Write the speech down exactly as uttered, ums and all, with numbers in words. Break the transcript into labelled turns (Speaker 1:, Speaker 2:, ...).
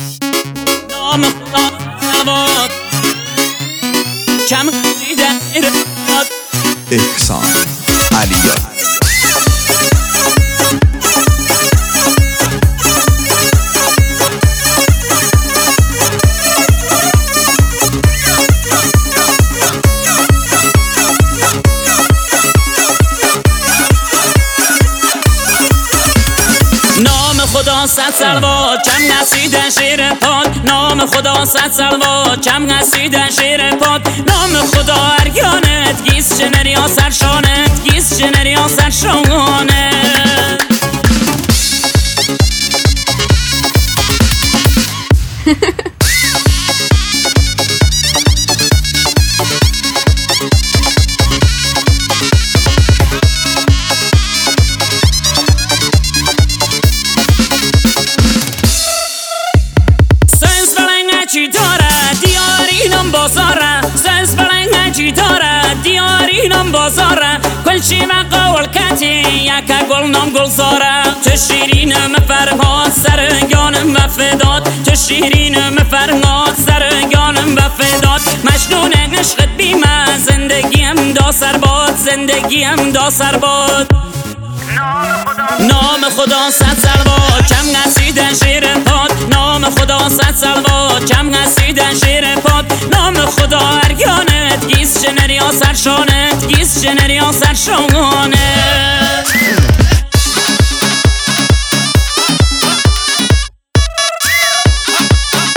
Speaker 1: نام خدا سلوات کم دیدن ایراد
Speaker 2: احسان علیاری.
Speaker 1: خدا صد صلوات کم نسیدن شیر پاد. نام خدا صد صلوات کم نسیدن شیر پاد. نام خدا ارگانت گیس شنری ها سرشانت گیس شنری ها سرشانت چی داره دیاری نم بازاره سنس بلنگه چی داره دیاری نم بازاره کلچی مقاول کتی یکا گل نم گل زاره تو شیرینم فرهاد سرگانم وفداد تو شیرینم فرهاد سرگانم وفداد مجنون عشقت بیمه زندگیم دا سرباد زندگیم دا سرباد. نام خدا صد صلوات کم نسیدن شیر پاد. نام خدا صد صلوات کم نسیدن شیر پاد. نام خدا ارگانت گیس شنری ها سرشانت گیس شنری ها سرشانت